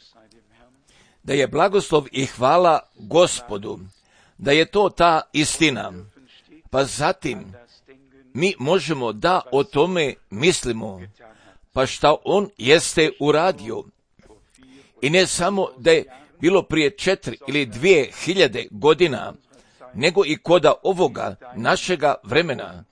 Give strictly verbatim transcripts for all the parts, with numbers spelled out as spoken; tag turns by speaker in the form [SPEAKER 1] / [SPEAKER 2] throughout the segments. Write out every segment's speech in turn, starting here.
[SPEAKER 1] Da je blagoslov i hvala Gospodu, da je to ta istina. Pa zatim mi možemo da o tome mislimo, pa šta on jeste uradio. I ne samo da je bilo prije četiri ili dvije hiljade godina, nego i koda ovoga našega vremena,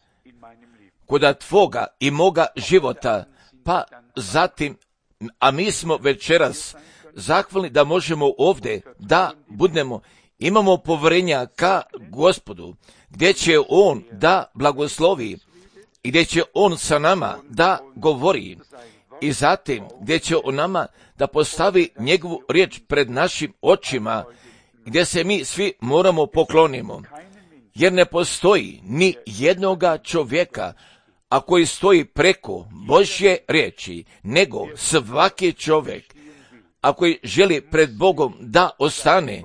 [SPEAKER 1] koda tvoga i moga života, pa zatim, a mi smo večeras zahvalni da možemo ovdje da budemo, imamo povjerenja ka Gospodu, gdje će on da blagoslovi i gdje će on sa nama da govori i zatim gdje će on nama da postavi njegovu riječ pred našim očima, gdje se mi svi moramo poklonimo, jer ne postoji ni jednoga čovjeka, a koji stoji preko Božje riječi, nego svaki čovjek, a koji želi pred Bogom da ostane,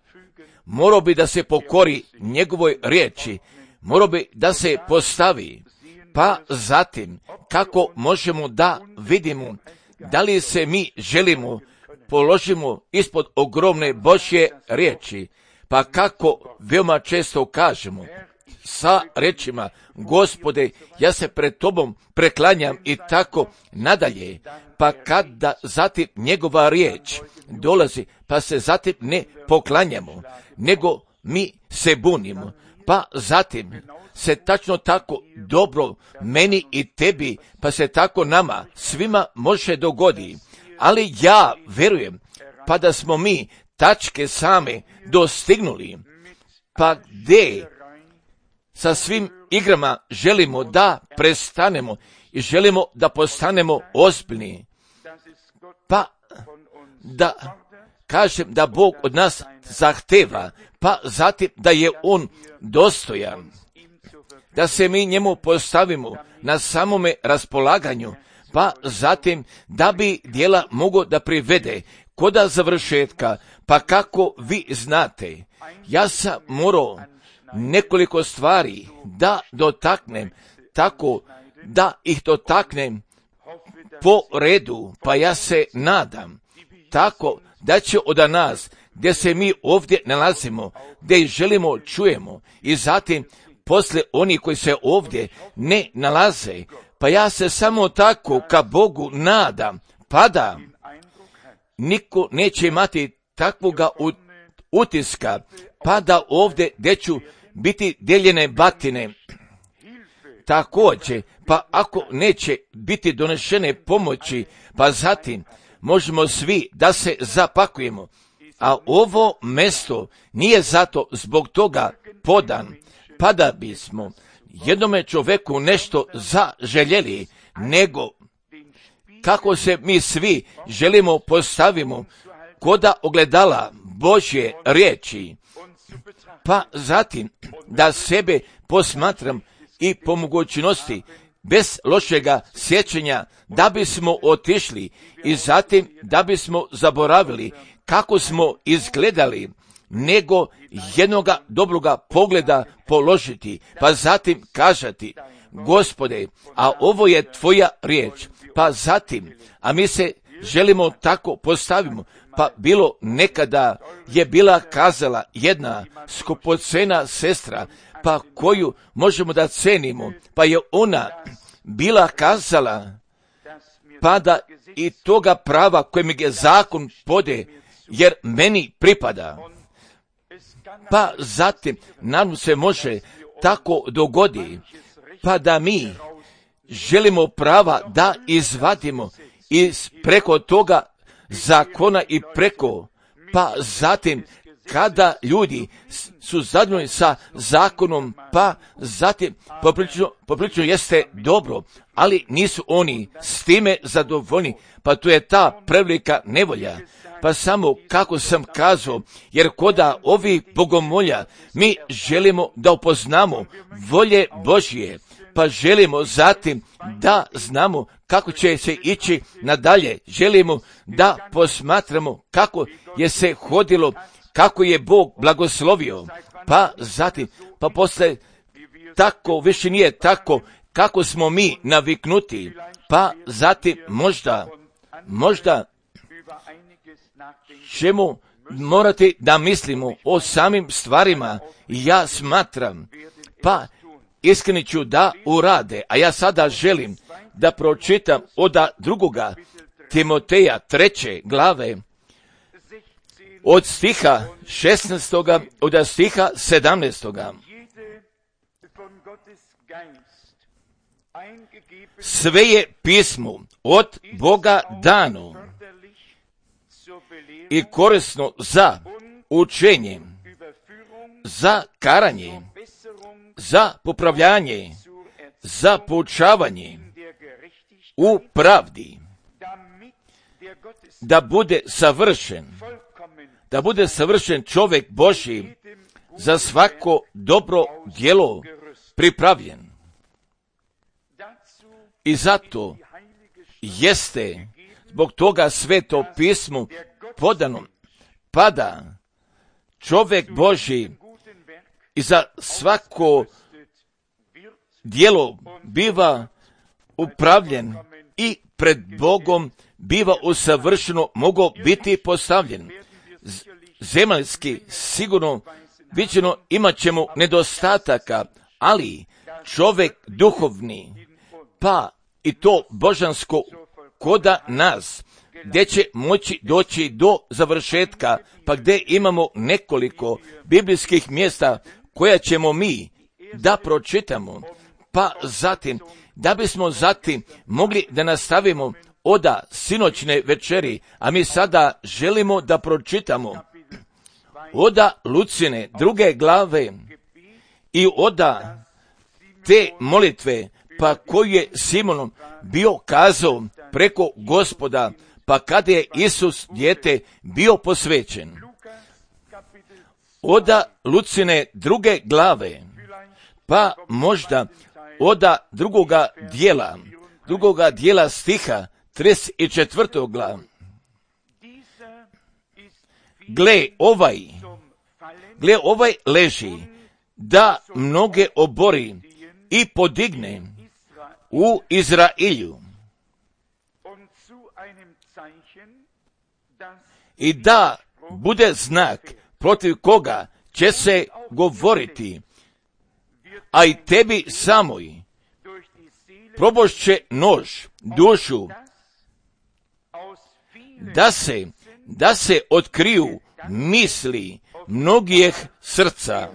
[SPEAKER 1] morao bi da se pokori njegovoj riječi, morao bi da se postavi, pa zatim kako možemo da vidimo da li se mi želimo položimo ispod ogromne Božje riječi, pa kako veoma često kažemo sa rečima, Gospode, ja se pred tobom preklanjam i tako nadalje, pa kada zatim njegova riječ dolazi, pa se zatim ne poklanjamo, nego mi se bunimo, pa zatim se tačno tako dobro meni i tebi, pa se tako nama svima može dogodi. Ali ja verujem, pa da smo mi tačke same dostignuli, pa gdje sa svim igrama želimo da prestanemo i želimo da postanemo ozbiljni, pa da kažem da Bog od nas zahteva, pa zatim da je on dostojan, da se mi njemu postavimo na samome raspolaganju, pa zatim da bi djela mogo da privede koda završetka, pa kako vi znate, ja sam morao nekoliko stvari da dotaknem, tako da ih dotaknem po redu, pa ja se nadam, tako da će od nas, gdje se mi ovdje nalazimo, gdje ih želimo čujemo, i zatim poslije oni koji se ovdje ne nalaze, pa ja se samo tako ka Bogu nadam, pa da niko neće imati takvoga utiska, pa da ovdje gdje ću biti dijeljene batine. Također, pa ako neće biti donešene pomoći, pa zatim možemo svi da se zapakujemo. A ovo mesto nije zato zbog toga podan, pa da bismo jednome čoveku nešto zaželjeli, nego kako se mi svi želimo postavimo koda ogledala Božje riječi, pa zatim da sebe posmatram i po mogućnosti bez lošega sjećanja da bismo otišli i zatim da bismo zaboravili kako smo izgledali, nego jednoga dobroga pogleda položiti, pa zatim kažati, Gospode, a ovo je tvoja riječ, pa zatim, a mi se želimo tako postavimo, pa bilo nekada je bila kazala jedna skupocena sestra, pa koju možemo da cenimo, pa je ona bila kazala, pa da i toga prava koje mi je zakon pode, jer meni pripada. Pa zatim nam se može tako dogodi, pa da mi želimo prava da izvadimo iz preko toga zakona i preko, pa zatim kada ljudi su zadovoljni sa zakonom, pa zatim poprilično, poprilično jeste dobro, ali nisu oni s time zadovoljni, pa to je ta prevelika nevolja. Pa samo kako sam kazao, jer koda ovih bogomolja mi želimo da upoznamo volje Božje, pa želimo zatim da znamo kako će se ići nadalje, želimo da posmatramo kako je se hodilo, kako je Bog blagoslovio, pa zatim, pa posle tako, više nije tako kako smo mi naviknuti, pa zatim možda, možda ćemo morati da mislimo o samim stvarima. Ja smatram, pa iskreno ću da urade, a ja sada želim da pročitam od drugoga Timoteja treće glave, od stiha šesnaestoga od stiha sedamnaestoga Sve je pismo od Boga dano i korisno za učenje, za karanje, za popravljanje, za poučavanje u pravdi, da bude savršen, da bude savršen čovjek Božji, za svako dobro djelo pripravljen. I zato jeste zbog toga Sveto pismo podano, pada čovjek Božji i za svako djelo biva upravljen i pred Bogom biva usavršeno, mogao biti postavljen. Zemaljski sigurno viđeno imat ćemo nedostataka, ali čovjek duhovni, pa i to božansko koda nas, gdje će moći doći do završetka, pa gdje imamo nekoliko biblijskih mjesta koja ćemo mi da pročitamo, pa zatim, da bismo zatim mogli da nastavimo oda sinoćne večeri, a mi sada želimo da pročitamo oda Lucine druge glave i oda te molitve, pa koju je Simonom bio kazao preko Gospoda, pa kada je Isus dijete bio posvećen. Oda Lucine druge glave, pa možda oda drugoga dijela, drugoga dijela stiha trideset četvrtog glava. Gle ovaj, gle ovaj leži, da mnoge obori i podigne u Izrailju i da bude znak protiv koga će se govoriti, a i tebi samoj probošće nož dušu, da se, da se otkriju misli mnogih srca.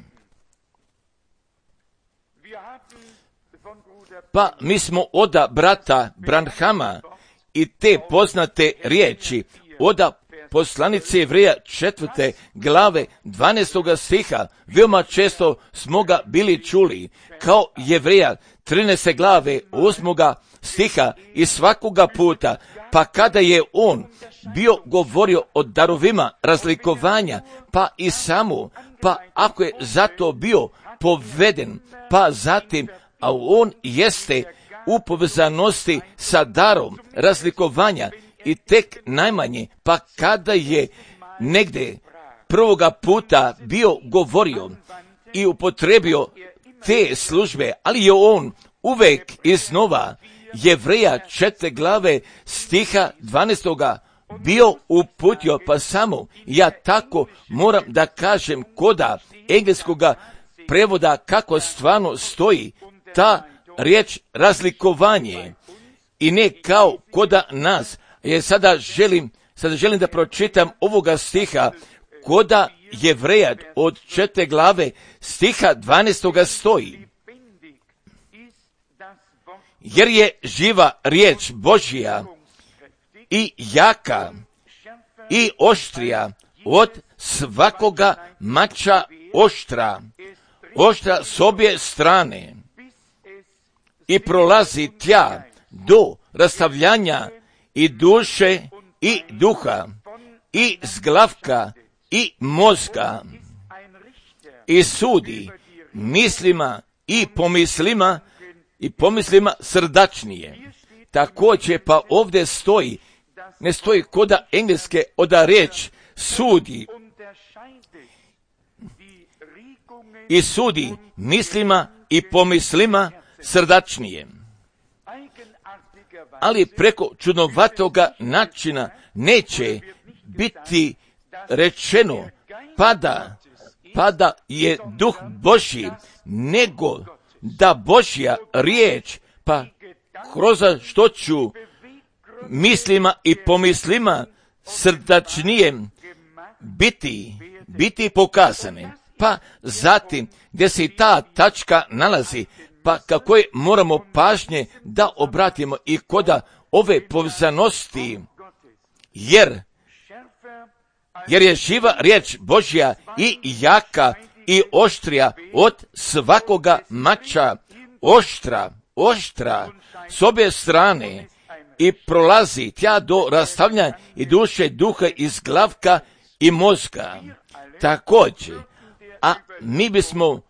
[SPEAKER 1] Pa mi smo oda brata Branhama i te poznate riječi oda poslanice Jevreja četvrte glave dvanaestoga stiha veoma često smo ga bili čuli, kao Jevreja trinaeste glave osmoga stiha i svakoga puta, pa kada je on bio govorio o darovima razlikovanja, pa i samo, pa ako je zato bio poveden, pa zatim, a on jeste u povezanosti sa darom razlikovanja i tek najmanje, pa kada je negdje prvoga puta bio govorio i upotrebio te službe, ali je on uvek iznova Jevreja četvrte glave stiha dvanaestoga bio uputio, pa samo ja tako moram da kažem koda engleskoga prevoda kako stvarno stoji ta riječ razlikovanje i ne kao koda nas. Jer sada želim, sada želim da pročitam ovoga stiha koda Jevreja od četvrte glave stiha dvanaestoga stoji. Jer je živa riječ Božja i jaka i oštrija od svakoga mača oštra, oštra s obje strane i prolazi tja do rastavljanja i duše i duha i zglavka i mozga i sudi mislima i pomislima i pomislima srdačnije. Također pa ovdje stoji, ne stoji koda engleske oda riječ sudi i sudi mislima i pomislima srdačnije. ali preko čudnovatoga načina neće biti rečeno pada, pada je duh Božji, nego da Božja riječ, pa kroz što ću mislima i pomislima srdačnije biti, biti pokazane. Pa zatim, gdje se i ta tačka nalazi, pa kako je moramo pažnje da obratimo i koda ove povezanosti, jer, jer je živa riječ Božja i jaka i oštrija od svakoga mača, oštra, oštra, s obje strane i prolazi tja do rastavljanja i duše, duha, iz glavka i mozga. Također, a mi bismo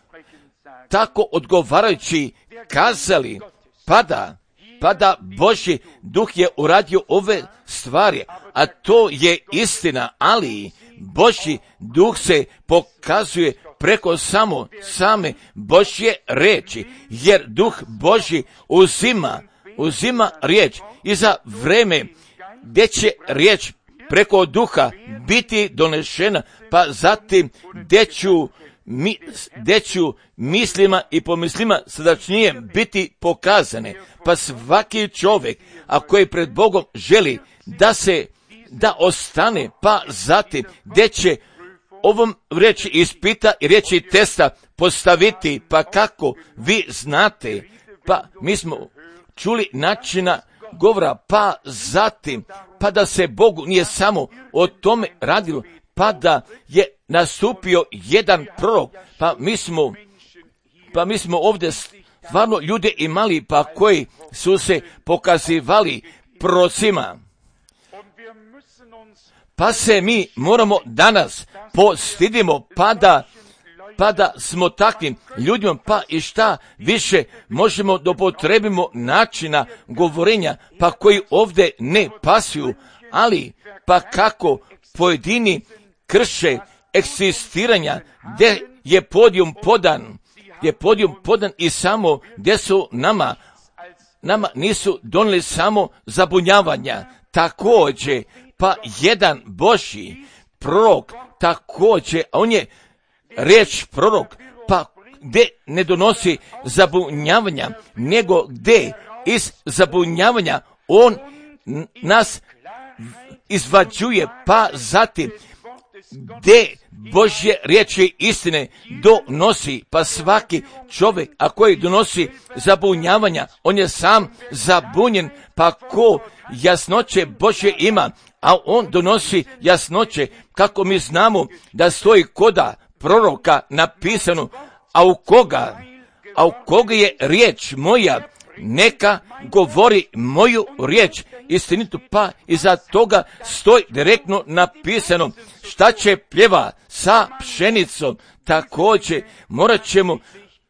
[SPEAKER 1] tako odgovarajući kazali, pada, pada Božji duh je uradio ove stvari, a to je istina, ali Božji duh se pokazuje preko samo same Božje riječi, jer duh Božji uzima, uzima riječ i za vreme gdje će riječ preko duha biti donešena, pa zatim gdje ću, mi, gdje ću mislima i pomislima srdačnije biti pokazane, pa svaki čovjek, a koji pred Bogom želi da se, da ostane, pa zatim gdje će ovom riječi ispita i riječi testa postaviti, pa kako vi znate, pa mi smo čuli načina govora, pa zatim, pa da se Bogu nije samo o tome radilo, pa da je nastupio jedan prorok, pa mi smo, pa mi smo ovdje stvarno ljude imali, pa koji su se pokazivali prorocima. Pa se mi moramo danas postidimo, pa da, pa da smo takvim ljudima, pa i šta više možemo da upotrebimo načina govorenja, pa koji ovdje ne pasuju, ali pa kako pojedini krše eksistiranja, gdje je podijum podan, gdje je podijum podan i samo gdje su nama, nama nisu donijeli samo zabunjavanja. Također, pa jedan Božji prorok, također, on je riječ prorok, pa gdje ne donosi zabunjavanja, nego gdje iz zabunjavanja on nas izvađuje, pa zatim gdje Božje riječi istine donosi, pa svaki čovjek, a koji donosi zabunjavanja, on je sam zabunjen, pa ko jasnoće Božje ima, a on donosi jasnoće, kako mi znamo da stoji koda proroka napisano, a u koga, a u koga je riječ moja, neka govori moju riječ istinitu, pa iza toga stoji direktno napisano šta će pjeva sa pšenicom. Također morat ćemo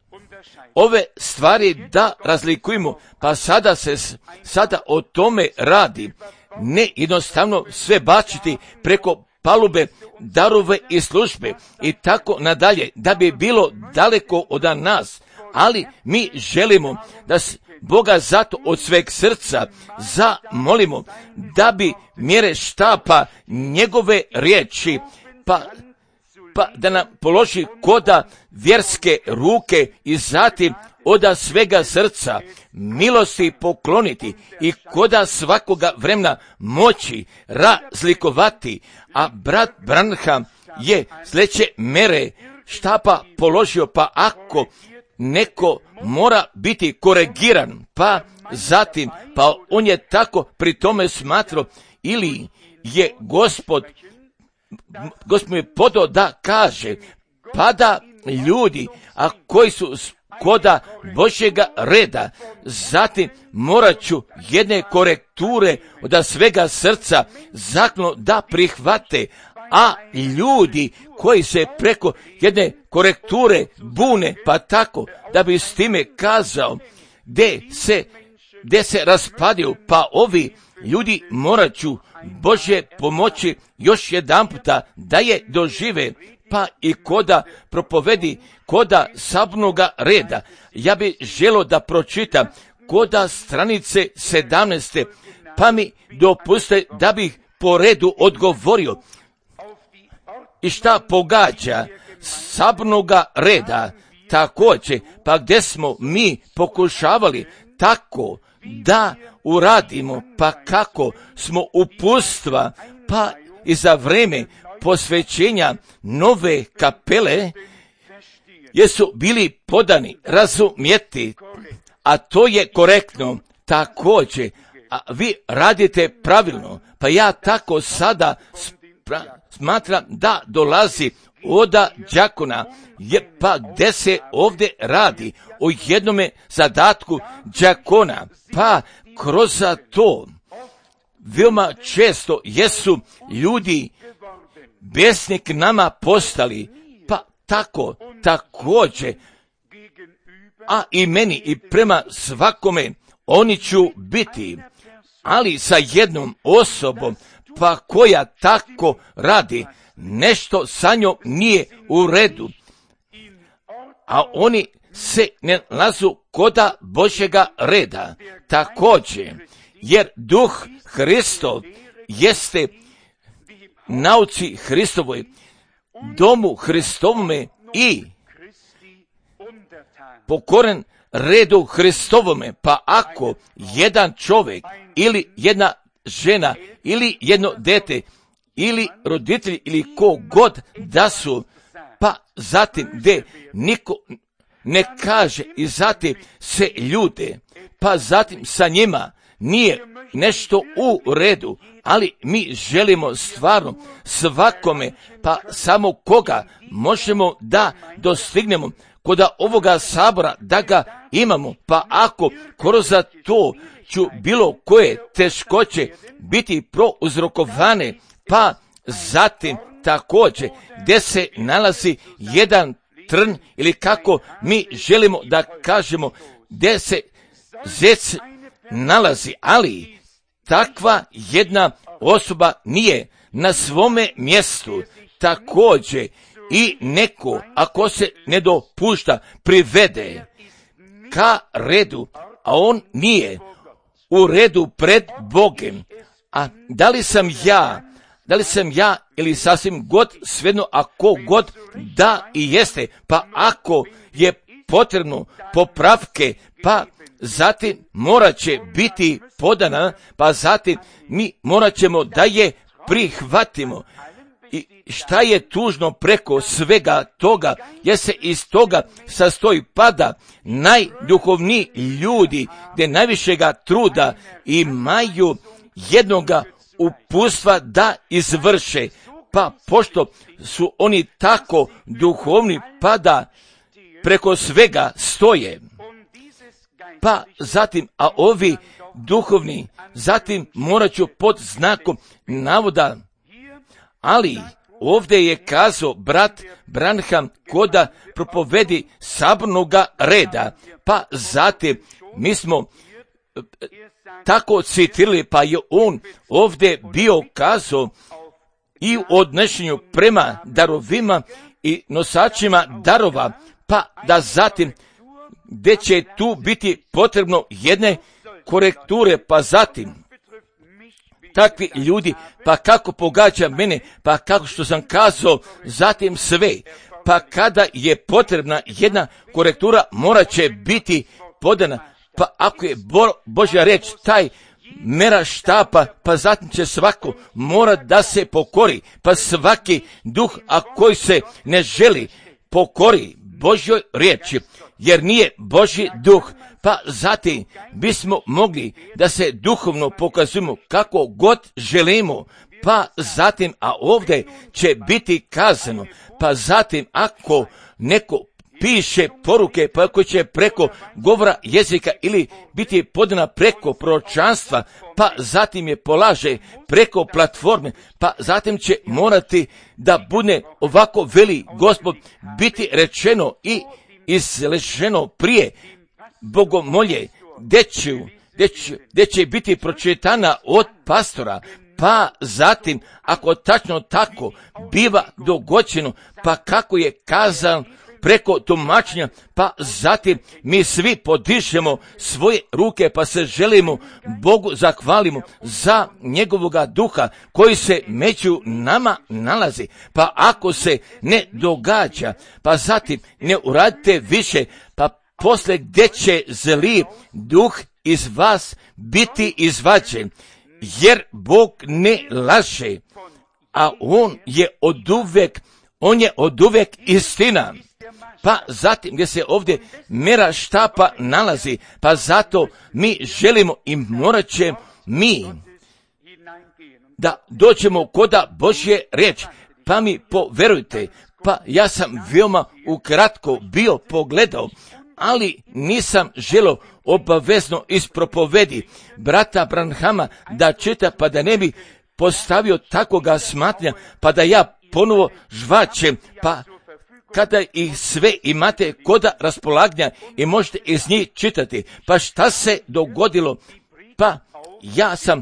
[SPEAKER 1] ove stvari da razlikujemo, pa sada se sada o tome radi, ne jednostavno sve bačiti preko palube, darove i službe i tako nadalje, da bi bilo daleko od nas, ali mi želimo da Boga zato od sveg srca zamolimo da bi mjere štapa njegove riječi, pa, pa da nam položi koda vjerske ruke i zatim oda svega srca milosti pokloniti i koda svakoga vremena moći razlikovati, a brat Branham je sljedeće mere štapa položio, pa ako neko mora biti koregiran, pa zatim, pa on je tako pri tome smatrao, ili je Gospod, Gospod mi je podao da kaže, pa da ljudi, a koji su koda Božjega reda, zatim morat ću jedne korekture od svega srca zakno da prihvate, a ljudi koji se preko jedne korekture bune, pa tako da bi s time kazao gdje se, gdje se raspadaju, pa ovi ljudi morat ću Božje pomoći još jedan puta da je dožive, pa i koda propovedi, koda sabnoga reda. Ja bi želo da pročitam koda stranice sedamnaeste, pa mi dopuste da bih po redu odgovorio. I šta pogađa sabornoga reda, također, pa gdje smo mi pokušavali tako da uradimo, pa kako smo upustva, pa i za vreme posvećenja nove kapele, jesu bili podani razumjeti, a to je korektno također, a vi radite pravilno, pa ja tako sada spra- smatram da dolazi oda đakona, je pa gdje se ovdje radi o jednome zadatku đakona, pa kroz to veoma često jesu ljudi besnik nama postali, pa tako također, a i meni i prema svakome oni ću biti, ali sa jednom osobom, pa koja tako radi, nešto sa njom nije u redu, a oni se ne lazu koda Božjega reda, također, jer duh Hristov jeste nauci Hristovoj, domu Hristovome i pokoren redu Hristovome, pa ako jedan čovjek ili jedna žena ili jedno dete ili roditelji ili ko god da su, pa zatim gdje niko ne kaže i zatim se ljude, pa zatim sa njima nije nešto u redu, ali mi želimo stvarno svakome, pa samo koga možemo da dostignemo koda ovoga sabora, da ga imamo, pa ako kroz to ću bilo koje teškoće biti prouzrokovane, pa zatim također gdje se nalazi jedan trn ili kako mi želimo da kažemo gdje se zec nalazi, ali takva jedna osoba nije na svome mjestu, također i neko ako se ne dopušta privede ka redu, a on nije u redu pred Bogem. A da li sam ja, da li sam ja ili sasvim god svejedno, ako god da i jeste, pa ako je potrebno popravke, pa zatim morat će biti podana, pa zatim mi morat ćemo da je prihvatimo. I šta je tužno preko svega toga, jer se iz toga sastoji pada najduhovniji ljudi, gdje najvišega truda imaju jednoga upustva da izvrše, pa pošto su oni tako duhovni, pa da preko svega stoje. Pa zatim, a ovi duhovni, zatim morat ću pod znakom navoda, ali ovdje je kazao brat Branham koda propovedi sabornoga reda, pa zatim mi smo tako citirali, pa je on ovdje bio kazao i u odnošenju prema darovima i nosačima darova, pa da zatim gdje će tu biti potrebno jedne korekture, pa zatim takvi ljudi, pa kako pogađa mene, pa kako što sam kazao, zatim sve, pa kada je potrebna jedna korektura, morat će biti podana, pa ako je Bo, Božja reč taj mera štapa, pa zatim će svako mora da se pokori, pa svaki duh, a koji se ne želi pokori Božjoj riječi, jer nije Božji duh, pa zatim bismo mogli da se duhovno pokazujemo kako god želimo, pa zatim, a ovdje će biti kazano, pa zatim ako neko piše poruke, pa ako će preko govora jezika ili biti podana preko proročanstva, pa zatim je polaže preko platforme, pa zatim će morati da bude ovako veli Gospod biti rečeno i izlešeno prije bogomolje, gdje će, gdje će, gdje će biti pročitana od pastora, pa zatim, ako tačno tako biva dogođeno, pa kako je kazan preko tumačenja, pa zatim mi svi podižemo svoje ruke pa se želimo Bogu zahvalimo za njegovoga duha koji se među nama nalazi. Pa ako se ne događa, pa zatim ne uradite više, pa posle gdje će zli duh iz vas biti izvađen, jer Bog ne laže, a on je oduvek, on je oduvek istina. Pa zatim gdje se ovdje mera štapa nalazi, pa zato mi želimo i morat će mi da dođemo koda Božje riječ, pa mi poverujte, pa ja sam veoma ukratko bio pogledao, ali nisam želio obavezno ispropovedi brata Branhama da čita, pa da ne bi postavio takoga smatranja, pa da ja ponovo žvačem, pa kada ih sve imate koda raspolaganja i možete iz njih čitati. Pa šta se dogodilo? Pa ja sam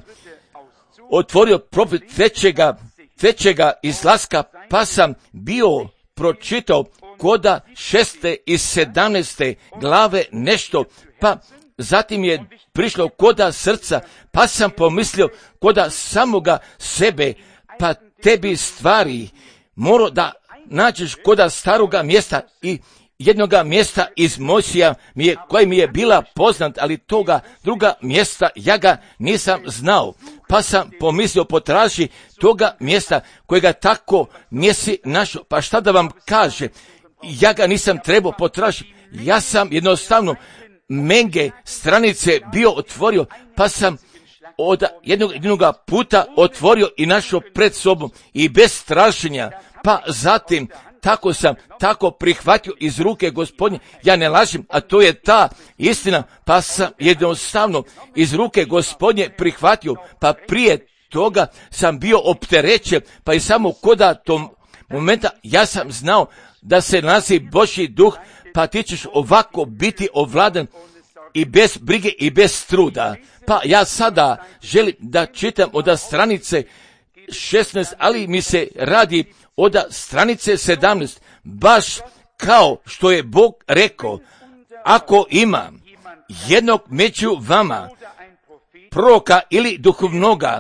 [SPEAKER 1] otvorio profit trećega, trećega izlaska, pa sam bio pročitao koda šeste i sedamnaeste glave nešto, pa zatim je prišlo koda srca, pa sam pomislio koda samoga sebe, pa tebi stvari moro da nađeš koda staroga mjesta i jednoga mjesta iz Mojsija mi je, koji mi je bila poznat, ali toga druga mjesta ja ga nisam znao. Pa sam pomislio potraži toga mjesta kojega tako nisi našao. Pa šta da vam kaže, ja ga nisam trebao potražiti. Ja sam jednostavno menge stranice bio otvorio, pa sam od jednog, jednog puta otvorio i našao pred sobom i bez traženja. Pa zatim tako sam tako prihvatio iz ruke Gospodnje, ja ne lažem, a to je ta istina, pa sam jednostavno iz ruke Gospodnje prihvatio, pa prije toga sam bio opterećen, pa i samo koda tom momenta ja sam znao da se nalazi Božji duh, pa ti ćeš ovako biti ovladan i bez brige i bez truda. Pa ja sada želim da čitam od stranice šesnaest, ali mi se radi od stranice sedamnaest, baš kao što je Bog rekao, ako ima jednog među vama proroka ili duhovnoga,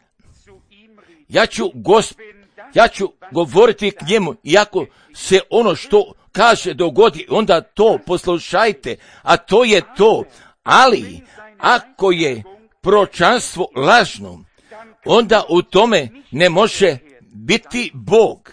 [SPEAKER 1] ja ću, gosp, ja ću govoriti k njemu, iako se ono što kaže dogodi, onda to poslušajte, a to je to. Ali ako je proročanstvo lažno, onda u tome ne može biti Bog.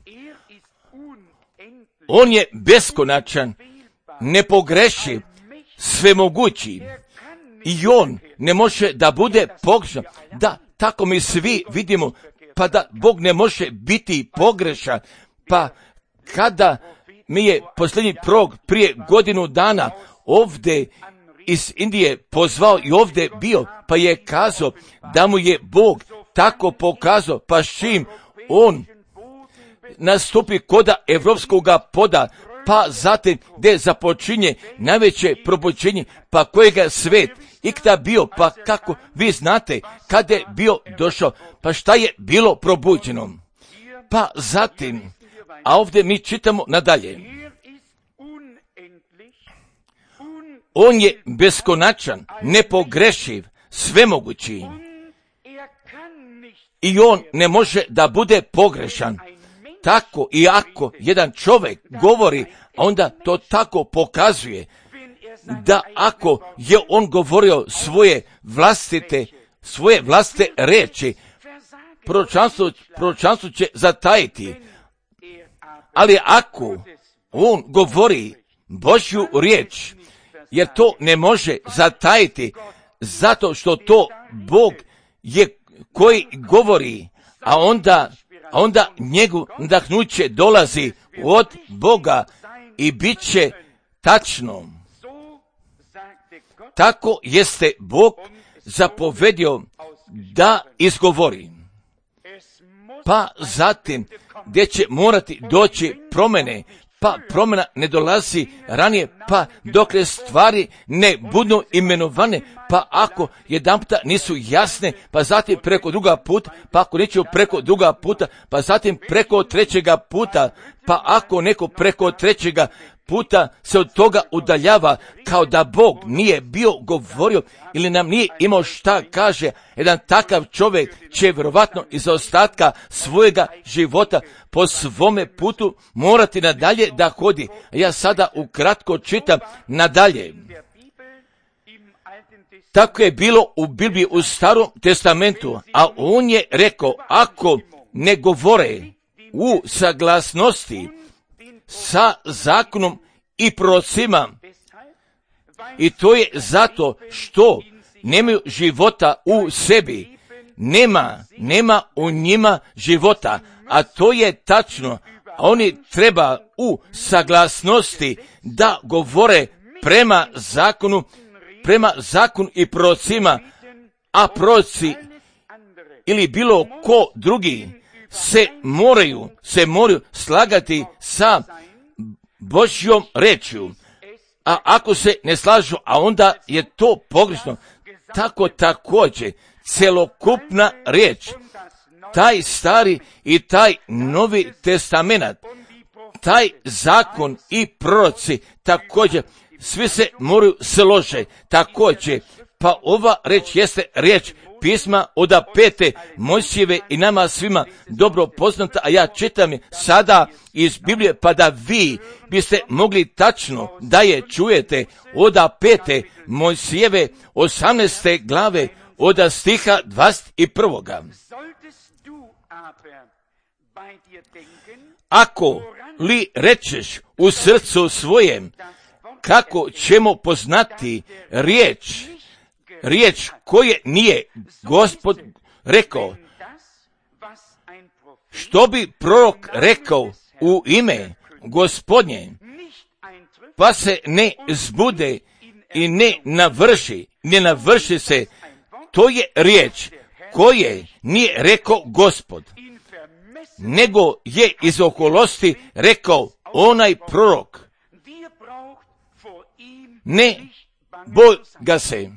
[SPEAKER 1] On je beskonačan, nepogrešiv, svemogući i on ne može da bude pogrešan. Da, tako mi svi vidimo, pa da Bog ne može biti pogrešan. Pa kada mi je posljednji prorok prije godinu dana ovdje iz Indije pozvao i ovdje bio, pa je kazao da mu je Bog tako pokazao, pa s čim on nastupi koda evropskoga poda, pa zatim gdje započinje najveće probuđenje, pa kojega svet ikada bio, pa kako vi znate kada je bio došao, pa šta je bilo probuđeno. Pa zatim, a ovdje mi čitamo nadalje. On je beskonačan, nepogrešiv, svemogući. I on ne može da bude pogrešan. Tako i ako jedan čovjek govori, onda to tako pokazuje da ako je on govorio svoje vlastite, svoje vlastite reči, proročanstvo, proročanstvo će zatajiti. Ali ako on govori Božju riječ, jer to ne može zatajiti, zato što to Bog je koji govori, a onda, a onda njegu nadahnuće dolazi od Boga i bit će tačno. Tako jeste Bog zapovedio da izgovori. Pa zatim gdje će morati doći promjene, pa promjena ne dolazi ranije, pa dokle stvari ne budu imenovane, pa ako jedanputa nisu jasne, pa zatim preko druga puta, pa ako neću preko druga puta, pa zatim preko trećega puta, pa ako neko preko trećega puta se od toga udaljava, kao da Bog nije bio govorio ili nam nije imao šta kaže, jedan takav čovjek će vjerovatno iz ostatka svojega života po svome putu morati nadalje da hodi. Ja sada ukratko čitam nadalje. Tako je bilo u Bibliji u Starom testamentu, a on je rekao, ako ne govore u saglasnosti sa zakonom i prorocima, i to je zato što nemaju života u sebi, nema, nema u njima života, a to je tačno, a oni treba u saglasnosti da govore prema zakonu, prema zakonu i prorocima, a proroci ili bilo ko drugi se moraju, se moraju slagati sa Božjom rečju, a ako se ne slažu, a onda je to pogrešno. Tako također celokupna riječ, taj stari i taj novi testament, taj zakon i proroci također, svi se moraju slože također, pa ova riječ jeste riječ pisma od pete Mojsijeve i nama svima dobro poznata, a ja čitam je sada iz Biblije, pa da vi biste mogli tačno da je čujete od pete Mojsijeve osamnaeste glave od stiha dvadeset prvoga. Ako li rečeš u srcu svojem, kako ćemo poznati riječ, riječ koje nije Gospod rekao, što bi prorok rekao u ime Gospodnje, pa se ne zbude i ne navrši, ne navrši se, to je riječ koje nije rekao Gospod, nego je iz oholosti rekao onaj prorok. Ne boj ga se.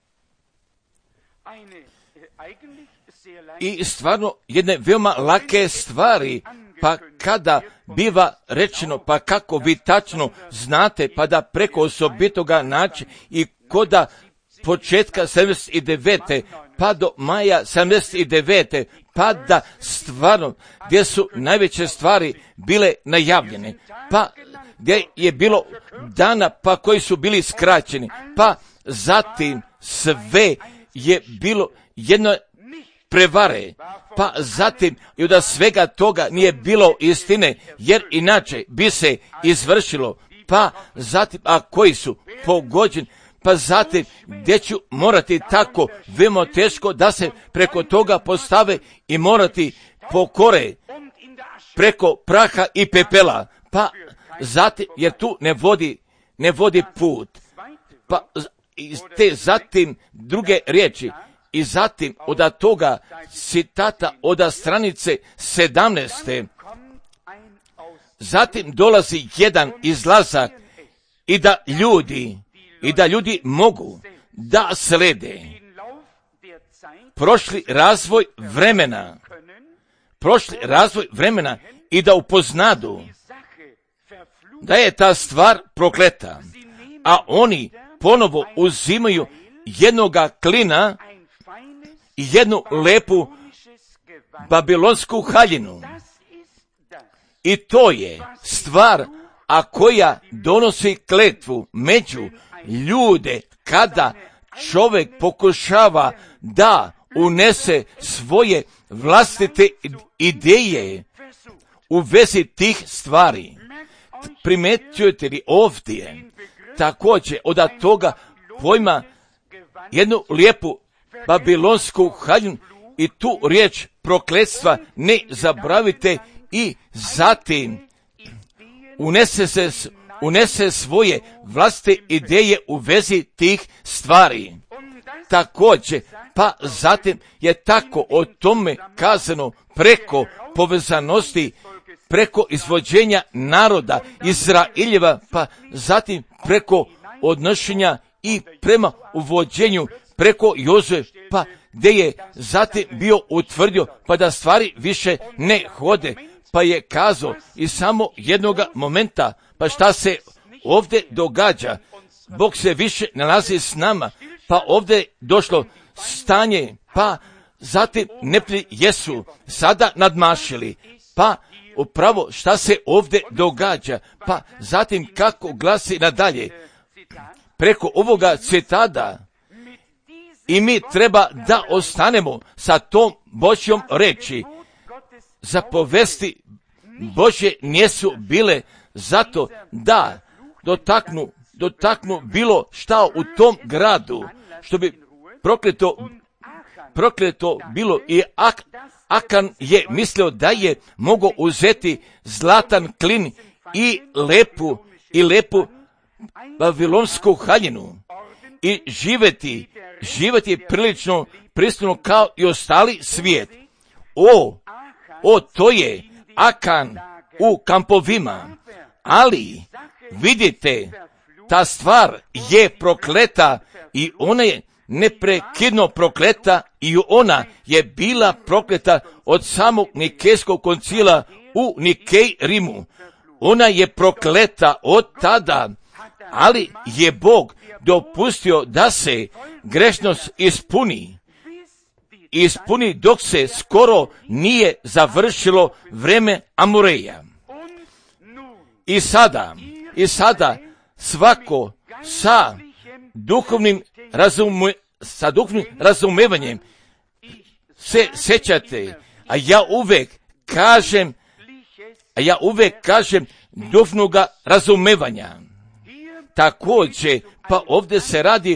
[SPEAKER 1] I stvarno jedne veoma lake stvari, pa kada biva rečeno, pa kako vi tačno znate, pa da preko osobitoga načina i koda početka sedamdeset devete pa do maja sedamdeset devete pa da stvarno gdje su najveće stvari bile najavljene, pa gdje je bilo dana pa koji su bili skraćeni, pa zatim sve je bilo jedno prevare, pa zatim i od svega toga nije bilo istine, jer inače bi se izvršilo, pa zatim, a koji su pogođeni, pa zatim gdje ću morati tako veoma teško da se preko toga postave i morati pokore preko praha i pepela, pa zatim, jer tu ne vodi, ne vodi put, pa te zatim druge riječi, i zatim od toga citata od stranice sedamnaeste zatim dolazi jedan izlazak i da ljudi, i da ljudi mogu da slede prošli razvoj vremena, prošli razvoj vremena i da upoznadu da je ta stvar prokleta, a oni ponovo uzimaju jednoga klina i jednu lepu babilonsku haljinu. I to je stvar, a koja donosi kletvu među ljude kada čovjek pokušava da unese svoje vlastite ideje u vezi tih stvari. Primećujete li ovdje također od toga pojma jednu lijepu babilonsku haljinu i tu riječ prokletstva ne zabravite i zatim unese se, unese svoje vlastite ideje u vezi tih stvari. Također, pa zatim je tako o tome kazano preko povezanosti preko izvođenja naroda Izraeljeva, pa zatim preko odnošenja i prema uvođenju preko Jozue, pa gdje je zatim bio utvrdio pa da stvari više ne hode, pa je kazao i samo jednoga momenta, pa šta se ovdje događa, Bog se više nalazi s nama, pa ovdje je došlo stanje, pa zatim neprijatelji jesu sada nadmašili, pa upravo šta se ovdje događa, pa zatim kako glasi nadalje, preko ovoga citada, i mi treba da ostanemo sa tom Božjom reči. Zapovesti Božje nisu bile zato da dotaknu, dotaknu bilo šta u tom gradu, što bi prokleto, prokleto bilo. I Ak, Akan je mislio da je mogao uzeti zlatan klin i lepu, i lepu babilonsku haljinu i živjeti, živjeti prilično pristojno kao i ostali svijet. O, o, to je Akan u kampovima, ali vidite, ta stvar je prokleta i ona je neprekidno prokleta i ona je bila prokleta od samog Nikejskog koncila u Nikej Rimu. Ona je prokleta od tada, ali je Bog dopustio da se grešnost ispuni. Ispuni dok se skoro nije završilo vreme Amoreja. I sada, i sada svako sa duhovnim razume, sa duhovnim razumevanjem se sjećate, a ja uvek kažem, a ja uvek kažem duhovnoga razumevanja. Također, pa ovdje se radi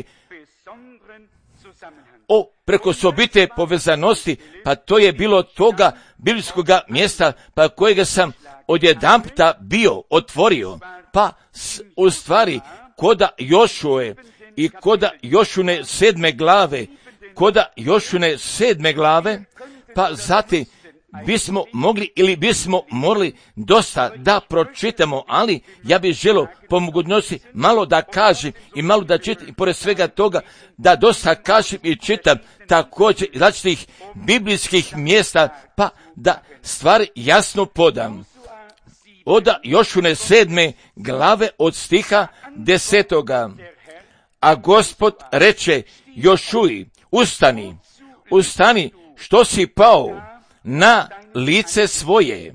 [SPEAKER 1] o prekosobite povezanosti, pa to je bilo toga biblijskoga mjesta, pa kojega sam odjedanputa bio otvorio, pa s, u stvari koda Jošue i koda Jošune sedme glave, koda Jošune sedme glave, pa zatim bismo mogli ili bismo morali dosta da pročitamo, ali ja bih želio po mogućnosti malo da kažem i malo da čitam i pored svega toga da dosta kažem i čitam također različitih biblijskih mjesta, pa da stvari jasno podam. Od Jošune sedme glave od stiha desetoga. A Gospod reče Jošuji, ustani, ustani, što si pao na lice svoje.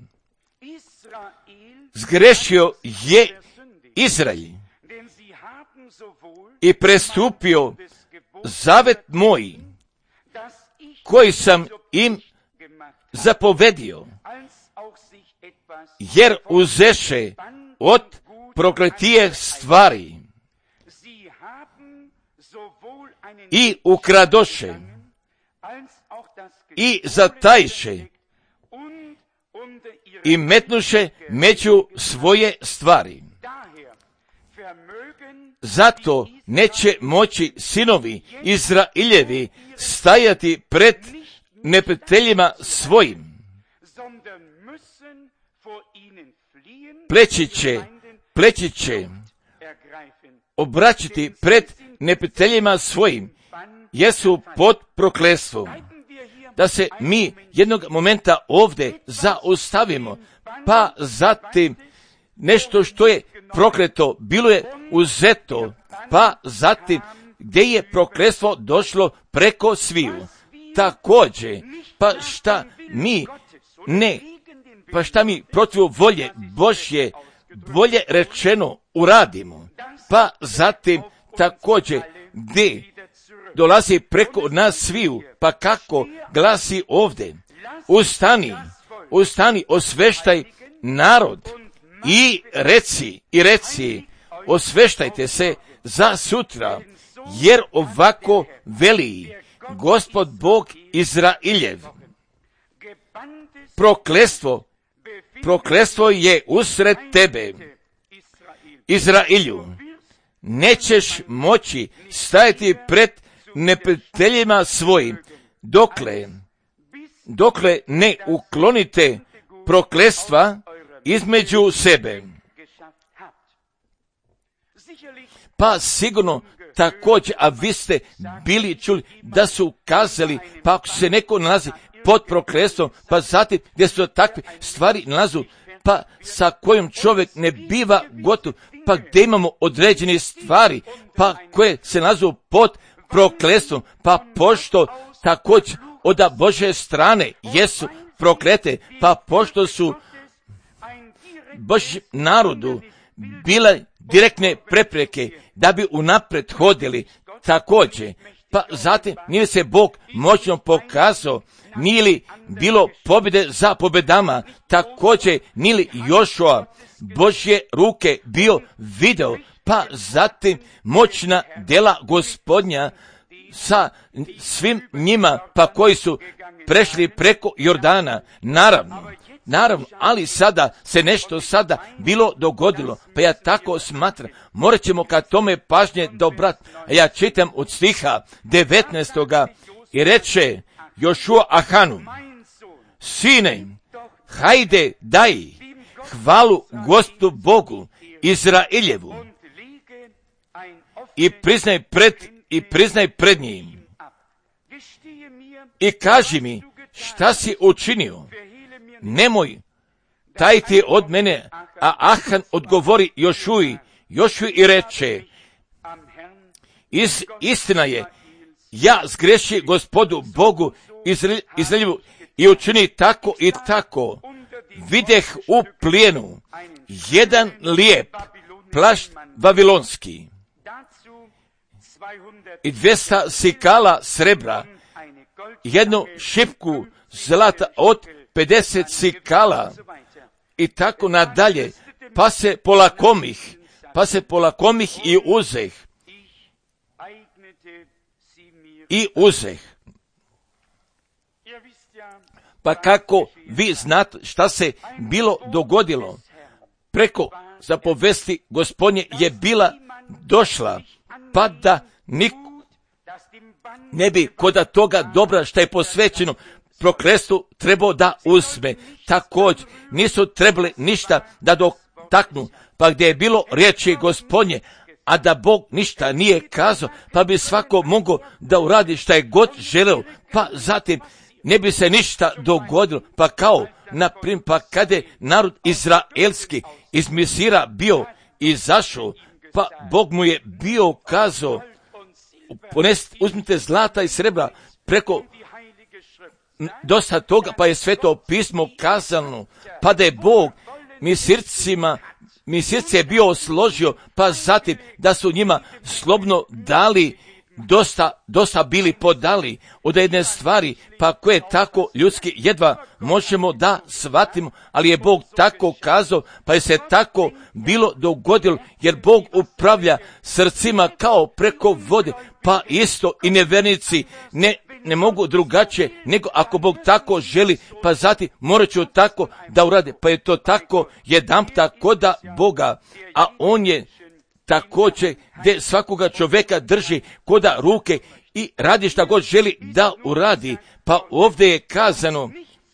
[SPEAKER 1] Zgrešio je Izrael i prestupio zavet moj, koji sam im zapovedio, jer uzeše od prokletije stvari i ukradoše i zatajše i metnuše među svoje stvari. Zato neće moći sinovi Izraeljevi stajati pred neprijateljima svojim. Pleći će, pleći će obraćati pred neprijateljima svojim, jesu pod prokletstvom. Da se mi jednog momenta ovdje zaustavimo, pa zatim nešto što je prokleto bilo je uzeto, pa zatim gdje je prokletstvo došlo preko sviju. Također, pa šta mi ne, pa šta mi protiv volje Božje, bolje rečeno, uradimo, pa zatim također gdje dolazi preko nas sviju, pa kako glasi ovdje, ustani, ustani, osveštaj narod i reci, i reci, osveštajte se za sutra, jer ovako veli Gospod Bog Izraeljev. Prokletstvo, prokletstvo je usred tebe, Izraelju. Nećeš moći stajati pred neprijateljima svojim, dokle, dokle ne uklonite prokletstva između sebe. Pa sigurno također, a vi ste bili čuli da su kazali, pa ako se neko nalazi pod prokletstvom, pa zatim gdje su takve stvari nalazu, pa sa kojom čovjek ne biva gotov, pa gdje imamo određene stvari, pa koje se nalazu pod prokletstvom, pa pošto također od Božje strane jesu proklete, pa pošto su Božjem narodu bile direktne prepreke da bi unaprijed hodili također, pa zatim nije se Bog moćno pokazao, nije li bilo pobjede za pobjedama, također nije li Jošua Božje ruke bio video, pa zatim moćna djela Gospodnja sa svim njima, pa koji su prešli preko Jordana, naravno, naravno, ali sada se nešto sada bilo dogodilo, pa ja tako smatram, morat ćemo ka tome pažnje dobrati. A ja čitam od stiha devetnaestoga i reče Jošua Ahanu, sine, hajde daj hvalu Gospodu Bogu Izraeljevu i priznaj pred i priznaj pred njim i kaži mi šta si učinio, nemoj tajti od mene. A Ahan odgovori Jošui, Jošui i reče, Is, istina je, ja zgreši Gospodu Bogu Izraeljevu i učini tako i tako. Videh u plijenu jedan lijep plašt vavilonski i dvjesto sikala srebra, jednu šipku zlata od pedeset sikala i tako nadalje, pa se polakomih, pa se polakomih i uzeh, i uzeh. Pa kako vi znate šta se bilo dogodilo, preko zapovesti Gospodnje je bila došla, pa da niko ne bi kod toga dobra što je posvećeno prokletstvu trebao da uzme. Također nisu trebali ništa da dotaknu, pa gdje je bilo riječi Gospodnje, a da Bog ništa nije kazao, pa bi svako mogao da uradi šta je god želeo, pa zatim ne bi se ništa dogodilo, pa kao, naprimjer, pa kada je narod izraelski iz Misira bio izašao, pa Bog mu je bio kazao, ponesti, uzmite zlata i srebra preko dosta toga, pa je Sveto pismo kazano, pa da je Bog Misircima, Misirce je bio složio, pa zatim da su njima slobno dali, dosta, dosta bili podali od jedne stvari, pa koje tako ljudski jedva možemo da shvatimo, ali je Bog tako kazao, pa je se tako bilo dogodilo, jer Bog upravlja srcima kao preko vode, pa isto i nevernici ne, ne mogu drugačije, nego ako Bog tako želi, pa zatim morat ću tako da urade, pa je to tako jedanputa koda Boga, a On je također gdje svakoga čovjeka drži koda ruke i radi šta god želi da uradi, pa ovdje je kazano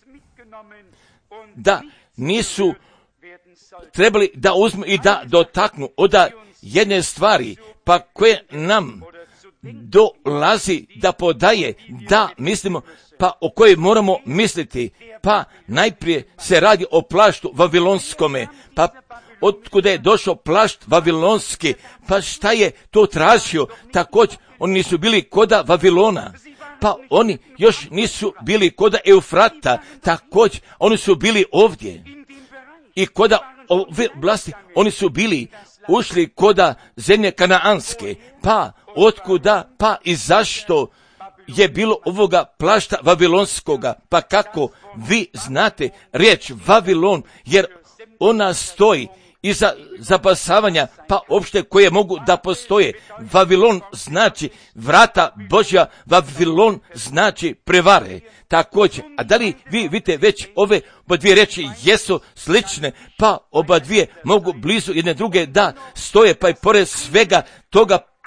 [SPEAKER 1] da nisu trebali da uzmu i da dotaknu od jedne stvari, pa koje nam dolazi da podaje, da mislimo, pa o kojoj moramo misliti, pa najprije se radi o plaštu vavilonskome, pa otkuda je došao plašt vavilonski, pa šta je to tražio, također oni nisu bili koda Vavilona, pa oni još nisu bili koda Eufrata, također oni su bili ovdje i koda ove oblasti, oni su bili ušli koda zemlje Kanaanske, pa otkuda, pa i zašto je bilo ovoga plašta vavilonskoga, pa kako vi znate riječ Vavilon, jer ona stoji iza zapasavanja, pa opšte koje mogu da postoje. Vavilon znači vrata Božja, Vavilon znači prevare. Također, a da li vi vidite već ove oba dvije reči jesu slične, pa oba dvije mogu blizu jedne druge da stoje, pa i pored svega toga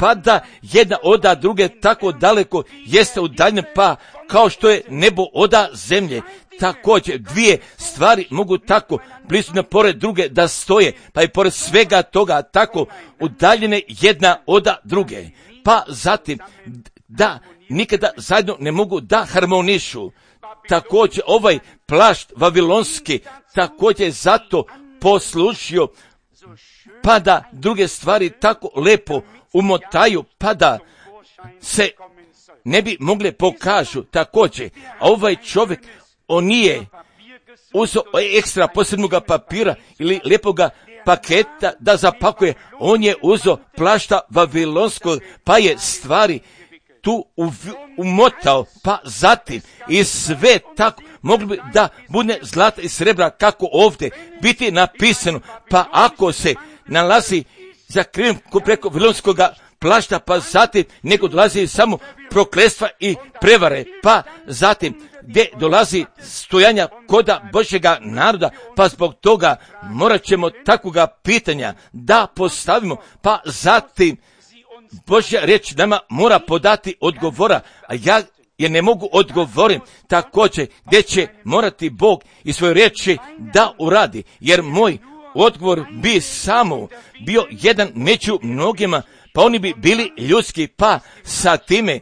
[SPEAKER 1] pa da jedna oda druge tako daleko jeste udaljena, pa kao što je nebo oda zemlje. Također dvije stvari mogu tako blizu na pored druge da stoje, pa i pored svega toga tako udaljene jedna oda druge. Pa zatim da nikada zajedno ne mogu da harmonišu. Također ovaj plašt vavilonski također zato poslušio, pa da druge stvari tako lepo umotaju, pa da se ne bi mogle pokažu također. A ovaj čovjek, on nije uzeo ekstra posebnoga papira ili lepoga paketa da zapakuje, on je uzeo plašta vavilonskog, pa je stvari tu umotao, pa zatim i sve tako mogli bi da bude zlata i srebra kako ovdje biti napisano, pa ako se nalazi zakriven preko vavilonskog plašta, pa zatim nego dolazi samo prokletstva i prevare, pa zatim gdje dolazi stojanja koda Božjega naroda, pa zbog toga morat ćemo takvoga pitanja da postavimo, pa zatim Božja riječ nama mora podati odgovora, a ja je ne mogu odgovorim također gdje će morati Bog i svoje riječi da uradi, jer moj odgovor bi samo bio jedan među mnogima, pa oni bi bili ljudski, pa sa time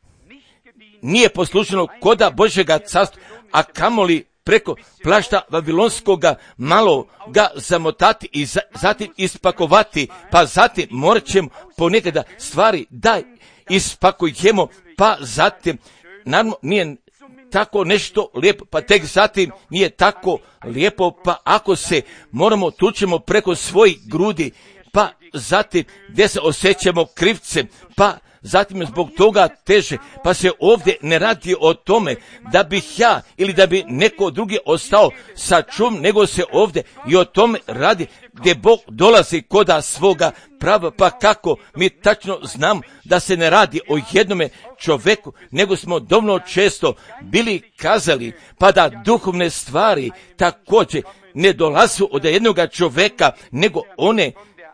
[SPEAKER 1] nije poslušano koda Božjega carstva, a kamoli preko plašta vavilonskoga malo ga zamotati i za, zatim ispakovati, pa zatim morat ćemo ponekada stvari da ispakujemo, pa zatim naravno nije tako nešto lijepo, pa tek zatim nije tako lijepo, pa ako se moramo tučemo preko svojih grudi, pa zatim gdje se osjećamo krivcem, pa zatim zbog toga teže, pa se ovdje ne radi o tome da bih ja ili da bi neko drugi ostao sačuvan, nego se ovdje i o tome radi gdje Bog dolazi koda svoga prava, pa kako mi tačno znamo da se ne radi o jednome čovjeku, nego smo dovoljno često bili kazali, pa da duhovne stvari također ne dolazu od jednoga čovjeka, nego one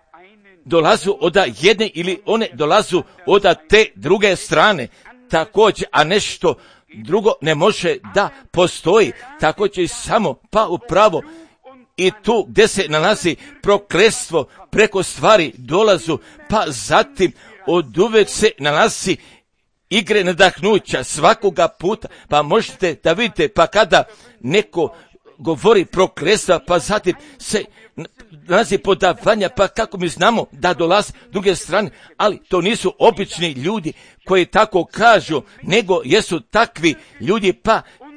[SPEAKER 1] dolazu od jedne ili one dolazu od te druge strane također, a nešto drugo ne može da postoji također samo pa upravo i tu gdje se nalazi prokletstvo preko stvari dolazu, pa zatim od uvek se nalazi igre nadahnuća svakoga puta, pa možete da vidite, pa kada neko govori prokletstva, pa zatim se nalazi podavanja, pa kako mi znamo da dolazi druge strane, ali to nisu obični ljudi koji tako kažu, nego jesu takvi ljudi, pa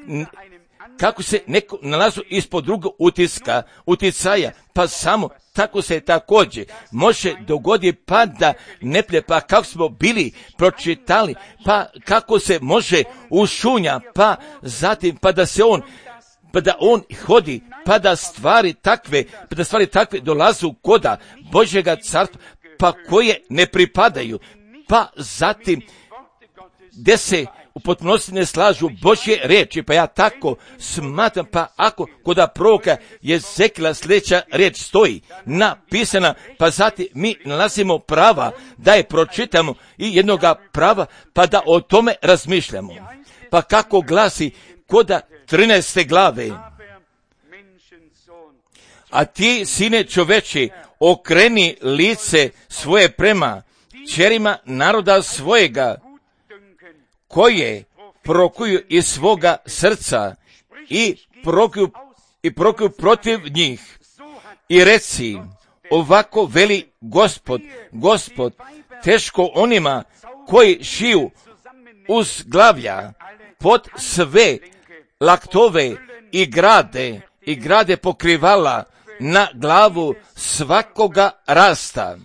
[SPEAKER 1] kako se neko nalazu ispod drugog utiska, uticaja, pa samo tako se također može dogoditi, pa da ne plje, pa kako smo bili pročitali, pa kako se može ušunja, pa zatim pa da se on pa da on hodi, pa da stvari takve, pa da stvari takve dolazu koda Božjega carstva, pa koje ne pripadaju, pa zatim gdje se u potpunosti ne slažu Božje riječi, pa ja tako smatram, pa ako koda proroka Jezekila sljedeća riječ stoji napisana, pa zatim mi nalazimo prava da je pročitamo i jednoga prava, pa da o tome razmišljamo. Pa kako glasi koda trinaeste glave, a ti, sine čoveči, okreni lice svoje prema ćerima naroda svojega, koje prokuju iz svoga srca i prokuju, i prokuju protiv njih. I reci, ovako veli Gospod, Gospod, teško onima koji šiju uz glavlja pod sve laktove i grade, i grade pokrivala na glavu svakoga rasta.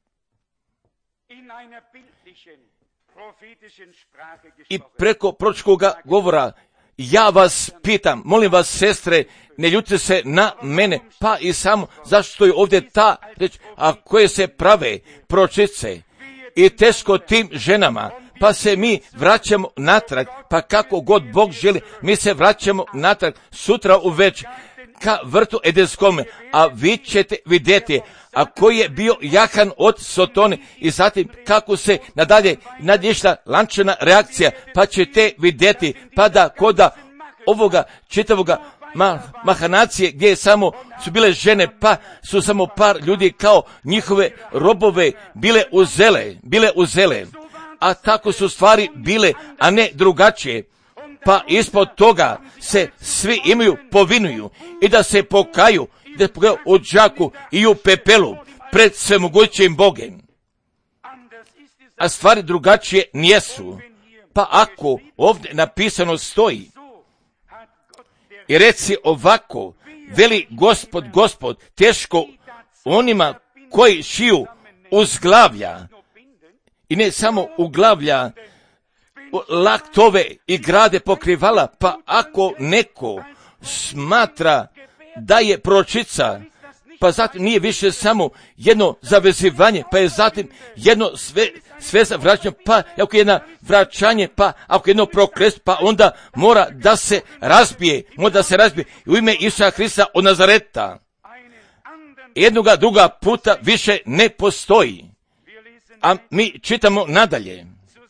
[SPEAKER 1] I preko proročkoga govora ja vas pitam, molim vas sestre, ne ljutite se na mene, pa i samo zašto je ovdje ta reč, a koje se prave proročice i teško tim ženama, pa se mi vraćamo natrag, pa kako god Bog želi, mi se vraćamo natrag sutra u večer ka vrtu Edenskome, a vi ćete vidjeti, a koji je bio jahan od Sotone, i zatim kako se nadalje nadješla lančana reakcija, pa ćete vidjeti, pa da koda ovoga čitavoga ma, mahanacije gdje samo su bile žene, pa su samo par ljudi kao njihove robove bile uzele, bile uzele, a tako su stvari bile, a ne drugačije. Pa ispod toga se svi imaju povinuju i da se pokaju, da se pokaju u džaku i u pepelu pred svemogućim Bogem. A stvari drugačije nijesu. Pa ako ovdje napisano stoji i reci ovako, veli Gospod, Gospod, teško onima koji šiju uzglavlja, i ne samo uglavlja, laktove i grade pokrivala, pa ako neko smatra da je proročica, pa zatim nije više samo jedno zavezivanje, pa je zatim jedno sve, sve za vraćanje, pa ako je jedno vraćanje, pa ako je jedno prokletstvo, pa onda mora da se razbije, mora da se razbije u ime Isusa Hrista od Nazareta. Jednoga druga puta više ne postoji. A mi čitamo nadalje.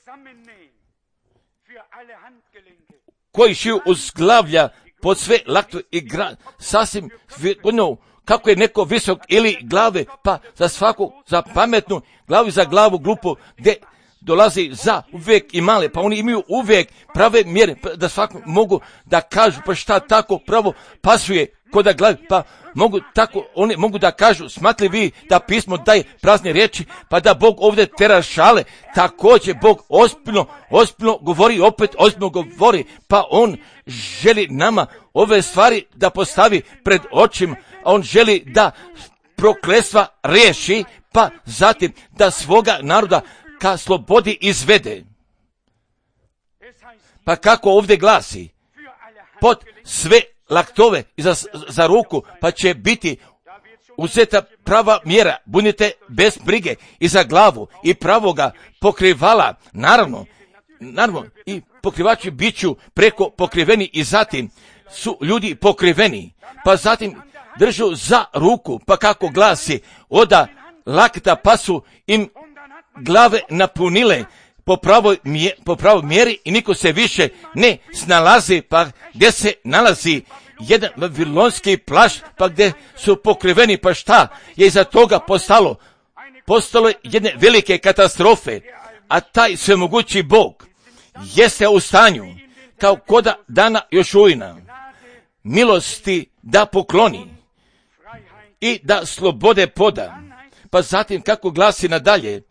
[SPEAKER 1] Koji šiju uzglavlja pod sve laktove i grad, sasvim ono, kako je neko visok ili glave, pa za svaku, za pametnu glavu i za glavu glupu, gdje dolazi za uvijek i male, pa oni imaju uvijek prave mjere, da svako mogu da kažu, pa šta tako pravo pasuje kod da glavi, pa mogu tako, oni mogu da kažu, smatli vi da pismo daje prazne riječi, pa da Bog ovdje tera šale, također Bog ozbiljno, ozbiljno govori, opet ozbiljno govori, pa On želi nama ove stvari da postavi pred očima, a On želi da prokletstva riješi, pa zatim da svoga naroda ka slobodi izvede. Pa kako ovdje glasi, pod sve laktove i za, za ruku, pa će biti uzeta prava mjera, budite bez brige, i za glavu i pravoga pokrivala, naravno, naravno, i pokrivači bit ću preko pokriveni, i zatim su ljudi pokriveni, pa zatim držu za ruku, pa kako glasi, oda lakta, pa su im glave napunile po pravoj, mje, po pravoj mjeri, i niko se više ne snalazi, pa gdje se nalazi jedan vavilonski plašt, pa gdje su pokriveni, pa šta je iza toga postalo? Postalo je jedne velike katastrofe, a taj svemogući Bog jeste u stanju, kao koda dana Jošuina, milosti da pokloni i da slobode poda. Pa zatim kako glasi nadalje,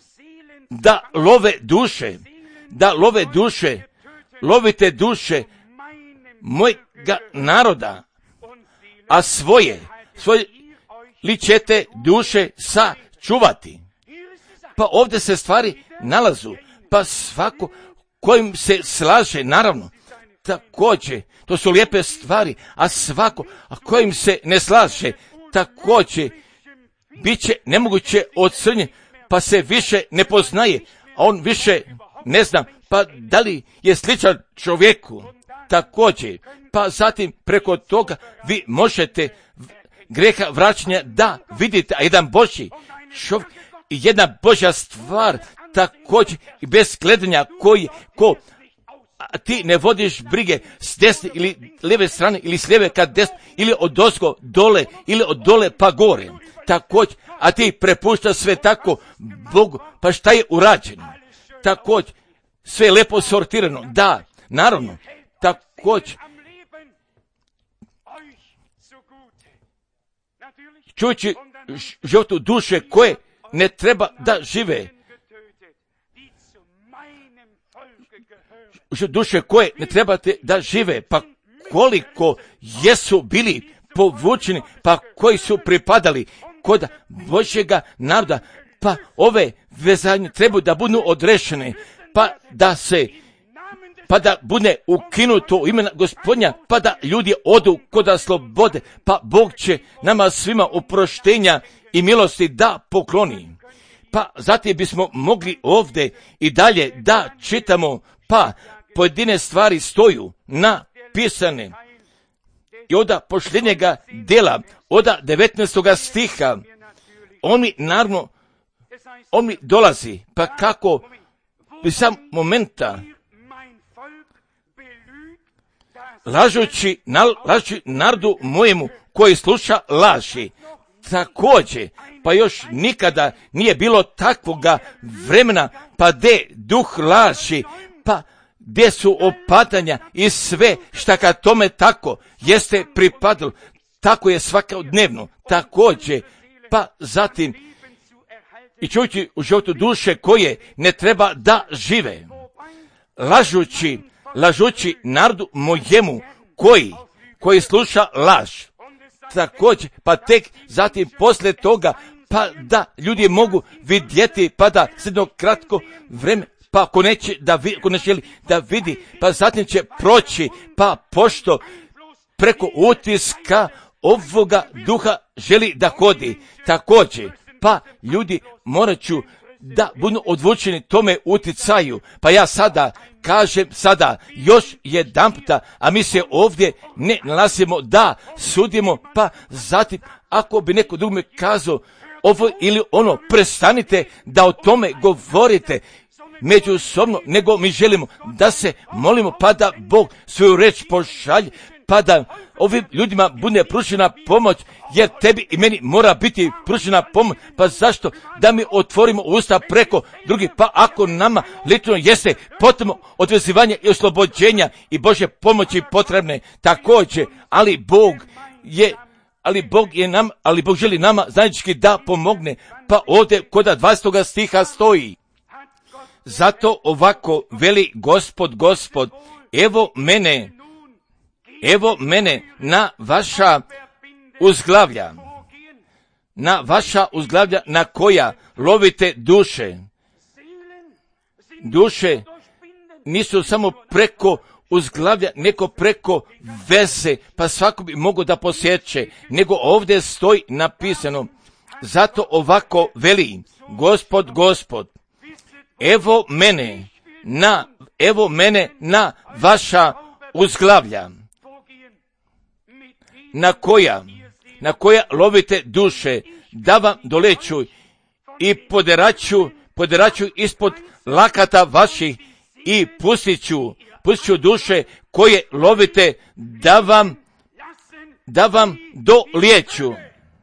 [SPEAKER 1] da love duše, da love duše, lovite duše mojega naroda, a svoje, svoje li ćete duše sačuvati. Pa ovdje se stvari nalazu, pa svako kojim se slaže, naravno, također, to su lijepe stvari, a svako a kojim se ne slaže, također, bit će nemoguće odcrnje, pa se više ne poznaje, a on više ne zna, pa da li je sličan čovjeku, također, pa zatim preko toga vi možete greha vraćanja da vidite, a jedan Božji čovjek i jedna Božja stvar, također i bez gledanja koji, ko, a ti ne vodiš brige s desne ili lijeve strane, ili s lijeve kad desne, ili od ozgo dole, ili od dole pa gore, također, a ti prepuštaš sve tako Bogu, pa šta je urađeno? Također, sve je lepo sortirano, da, naravno, također, čujući životu duše koje ne treba da žive, duše koje ne trebate da žive, pa koliko jesu bili povučeni, pa koji su pripadali kod Božjega naroda, pa ove vezanje trebaju da budu odrešene, pa da se, pa da bude ukinuto u imena Gospodnja, pa da ljudi odu kod slobode, pa Bog će nama svima oproštenja i milosti da pokloni. Pa zatim bismo mogli ovdje i dalje da čitamo, pa pojedine stvari stoju napisane. I od posljednjega dela, od devetnaestog stiha, on mi naravno, on mi dolazi, pa kako bi sam momenta lažući, na, lažući narodu mojemu koji sluša laži. Također, pa još nikada nije bilo takvoga vremena, pa de duh laži, pa gdje su opadanja i sve šta ka tome tako jeste pripadalo. Tako je svakodnevno, također, pa zatim i čujući u životu duše koje ne treba da žive, lažući, lažući narodu mojemu koji, koji sluša laž. Također, pa tek zatim poslije toga, pa da ljudi mogu vidjeti, pa da s jedno kratko vreme, pa ako neće da, vi, ako ne želi da vidi, pa zatim će proći, pa pošto preko utiska ovoga duha želi da hodi. Također, pa ljudi morat ću da budu odvučeni tome uticaju. Pa ja sada kažem sada još jedanputa, a mi se ovdje ne nalazimo da sudimo, pa zatim ako bi neko drugi kazao ovo ili ono, prestanite da o tome govorite međusobno, nego mi želimo da se molimo, pa da Bog svoju reč pošalje, pa da ovim ljudima bude pružena pomoć, jer tebi i meni mora biti pružena pomoć. Pa zašto da mi otvorimo usta preko drugih? Pa ako nama lično jeste potrebno odvezivanje i oslobođenja i Božje pomoći potrebne također, ali Bog je ali Bog je nam, ali Bog želi nama zajednički da pomogne. Pa ovdje kod dvadesetog stiha stoji: zato ovako veli Gospod, Gospod, evo mene, evo mene na vaša uzglavlja, na vaša uzglavlja na koja lovite duše. Duše nisu samo preko uzglavlja, nego preko veze, pa svako bi mogao da posjeće, nego ovdje stoji napisano: zato ovako veli Gospod, Gospod, evo mene na, evo mene na vaša uzglavlja, na koja, na koja lovite duše, da vam doleću i poderaću, poderaću ispod lakata vaših i pustit ću, pustit ću duše koje lovite da vam, da vam doliječu.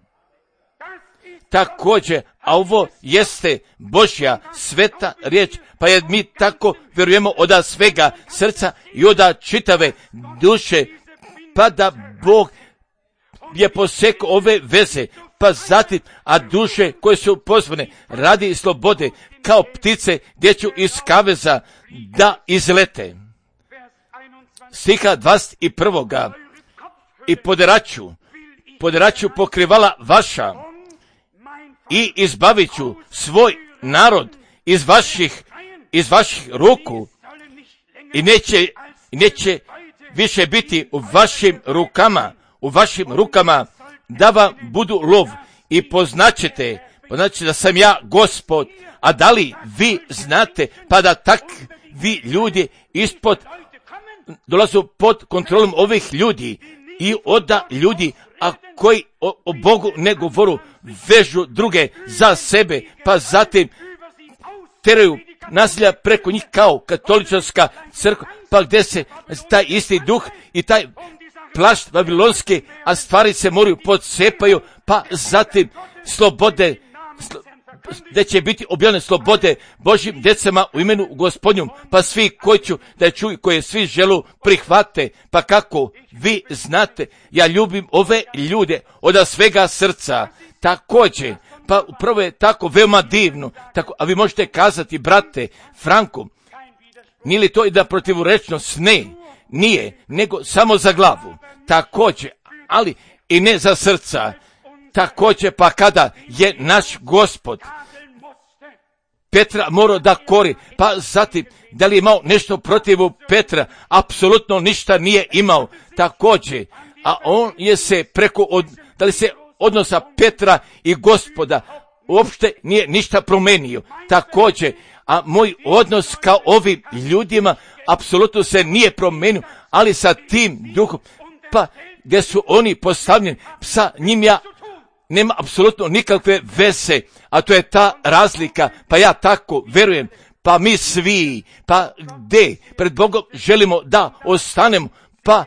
[SPEAKER 1] Također, a ovo jeste Božja sveta riječ, pa jer mi tako vjerujemo od svega srca i od čitave duše, pa da Bog je posjekao ove veze, pa zatim, a duše koje su pozvane radi slobode, kao ptice gdje ću iz kaveza da izlete. Stiha dvadeset prvoga i poderaću, poderaću pokrivala vaša i izbavit ću svoj narod iz vaših, iz vaših ruku i neće, i neće više biti u vašim rukama, u vašim rukama da vam budu lov i poznaćete, poznaćete da sam ja Gospod. A da li vi znate, pa da takvi ljudi ispod dolazu pod kontrolom ovih ljudi i oda ljudi, a koji o, o Bogu ne govoru, vežu druge za sebe, pa zatim teraju nasilja preko njih kao katolička crkva, pa gdje se taj isti duh i taj plašt babilonski, a stvari se moraju podsepaju, pa zatim slobode, slo, da će biti objavljene slobode Božjim djecama u imenu Gospodnjom, pa svi koji ću da čuju, koje svi želu prihvate, pa kako vi znate, ja ljubim ove ljude od svega srca. Također, pa upravo je tako veoma divno, tako, a vi možete kazati, brate Franko, nije li to i da protivurečnost? Ne, nije, nego samo za glavu. Također, ali i ne za srca. Također, pa kada je naš Gospod Petra morao da kori, pa zatim, da li je imao nešto protiv Petra? Apsolutno ništa nije imao. Također, a on je se preko, od, da li se odnosa Petra i Gospoda uopšte nije ništa promenio. Također, a moj odnos kao ovim ljudima apsolutno se nije promenio, ali sa tim duhom, pa gdje su oni postavljeni, sa njim ja nema apsolutno nikakve veze, a to je ta razlika, pa ja tako verujem, pa mi svi, pa gde pred Bogom želimo da ostanemo, pa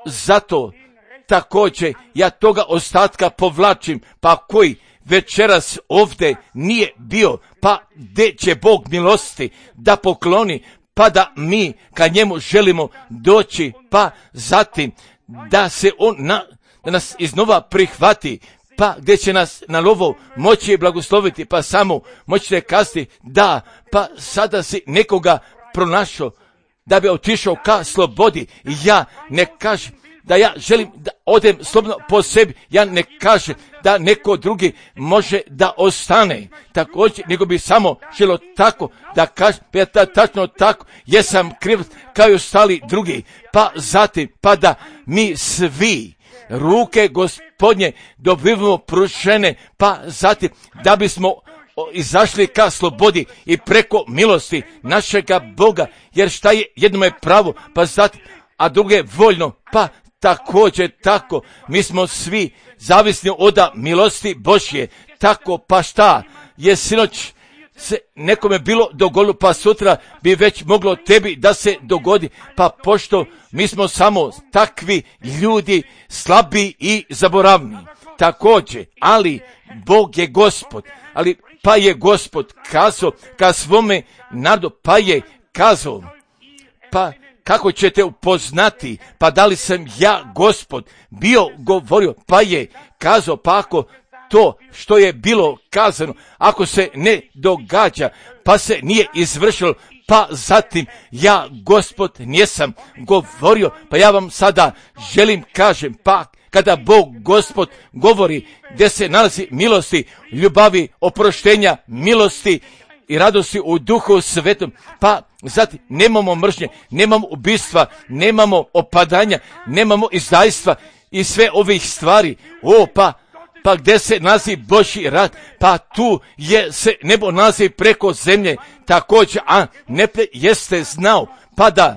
[SPEAKER 1] zato također ja toga ostatka povlačim, pa koji večeras ovdje nije bio, pa gde će Bog milosti da pokloni, pa da mi ka njemu želimo doći, pa zatim da se on na, da nas iznova prihvati, pa gdje će nas na novo moći blagosloviti, pa samo moćete kazati da, pa sada si nekoga pronašao da bi otišao ka slobodi. Ja ne kažem da ja želim da odem slobodno po sebi, ja ne kažem da neko drugi može da ostane također, nego bi samo želo tako da kažem, pa ja tačno tako, jesam kriv kao i ostali drugi, pa zatim, pa da mi svi ruke Gospodnje dobivamo pružene, pa zatim da bismo izašli ka slobodi i preko milosti našega Boga, jer šta je jednome pravo, pa zatim, a druge voljno, pa također tako, mi smo svi zavisni od milosti Božje, tako pa šta je sinoć se nekome bilo dogodilo, pa sutra bi već moglo tebi da se dogodi, pa pošto mi smo samo takvi ljudi, slabi i zaboravni. Također, ali Bog je Gospod, ali pa je Gospod kazao ka svome narodu, pa je kazao, pa kako ćete upoznati, pa da li sam ja Gospod bio govorio, pa je kazao, pa ako to što je bilo kazano, ako se ne događa, pa se nije izvršilo, pa zatim ja Gospod nisam govorio, pa ja vam sada želim kažem, pa kada Bog Gospod govori gdje se nalazi milosti, ljubavi, oproštenja, milosti i radosti u Duhu Svetom, pa zatim nemamo mržnje, nemamo ubistva, nemamo opadanja, nemamo izdajstva i sve ovih stvari. O, pa Pa gdje se nalazi Božji rad, pa tu je se nebo nalazi preko zemlje, također, a nepre jeste znao, pa da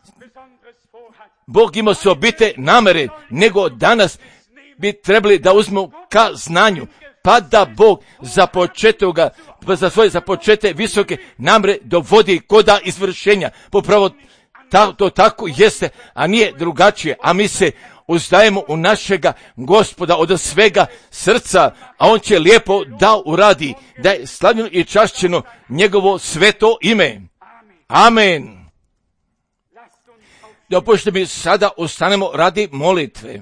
[SPEAKER 1] Bog ima osobite namere, nego danas bi trebali da uzmu ka znanju, pa da Bog za početoga, za svoje započete visoke namere dovodi koda izvršenja. Popravo ta, to tako jeste, a nije drugačije, a mi se uzdajemo u našega Gospoda od svega srca, a on će lijepo da uradi, da je slavljeno i čašćeno njegovo sveto ime. Amen. Dopustite mi sada ustanemo radi molitve.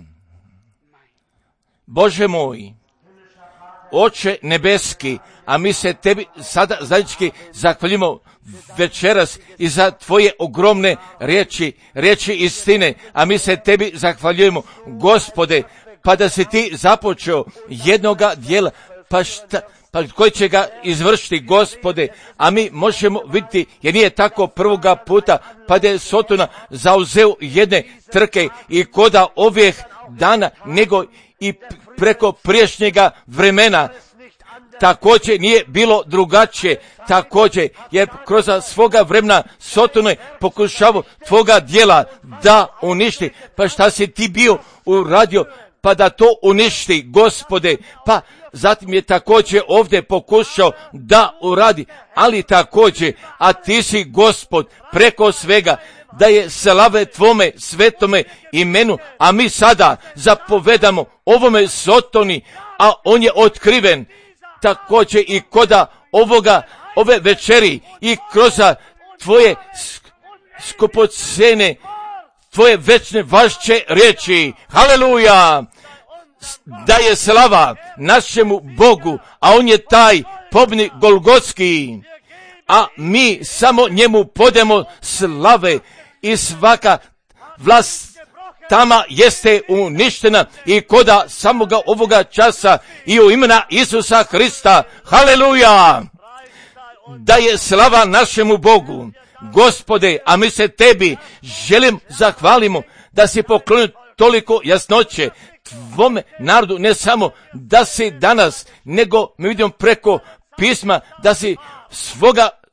[SPEAKER 1] Bože moj, Oče nebeski, a mi se tebi sada zajednički zahvaljujemo večeras i za tvoje ogromne riječi, riječi istine, a mi se tebi zahvaljujemo, Gospode, pa da si ti započeo jednoga dijela, pa šta, pa koji će ga izvršiti, Gospode, a mi možemo vidjeti, jer nije tako prvoga puta, pa da je Sotona zauzeo jedne trke i koda ovih dana, nego i preko priješnjega vremena. Također nije bilo drugačije, također jer kroz svoga vremena Sotona je pokušavao tvoga djela da uništi, pa šta si ti bio uradio, pa da to uništi, Gospode, pa zatim je također ovdje pokušao da uradi, ali također, a ti si Gospod preko svega, da je slave tvome svetome imenu, a mi sada zapovedamo ovome Sotoni, a on je otkriven također i koda ovoga, ove večeri i kroz tvoje skupocene, tvoje večne vašće riječi. Haleluja! Da je slava našemu Bogu, a on je taj pobjednik Golgotski, a mi samo njemu podemo slave i svaka vlast tama jeste uništena i koda samoga ovoga časa i u imena Isusa Hrista. Haleluja! Da je slava našemu Bogu. Gospode, a mi se tebi želim zahvalimo da si poklonio toliko jasnoće tvome narodu, ne samo da si danas, nego mi vidimo preko pisma da si svoga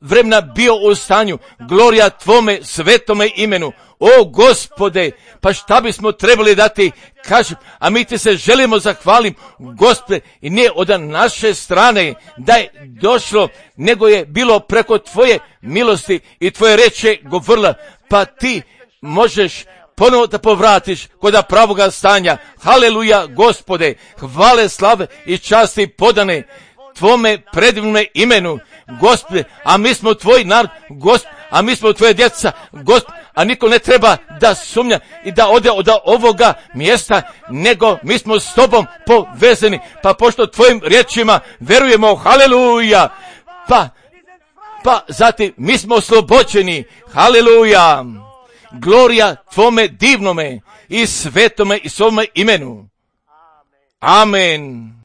[SPEAKER 1] vremena bio u stanju, glorija tvome svetome imenu. O Gospode, pa šta bismo trebali dati, kažem, a mi ti se želimo zahvalim, Gospode, i nije od naše strane da je došlo, nego je bilo preko tvoje milosti i tvoje reče govorila, pa ti možeš ponovo da povratiš kod pravoga stanja. Haleluja, Gospode, hvale, slave i časti podane tvome predivnome imenu, Gospode, a mi smo tvoj narod, Gospode, a mi smo tvoje djeca, Gospode, a niko ne treba da sumnja i da ode od ovoga mjesta, nego mi smo s tobom povezani, pa pošto tvojim riječima verujemo, haleluja, pa, pa zatim mi smo oslobođeni, haleluja, glorija tvome divnome i svetome i svome imenu. Amen.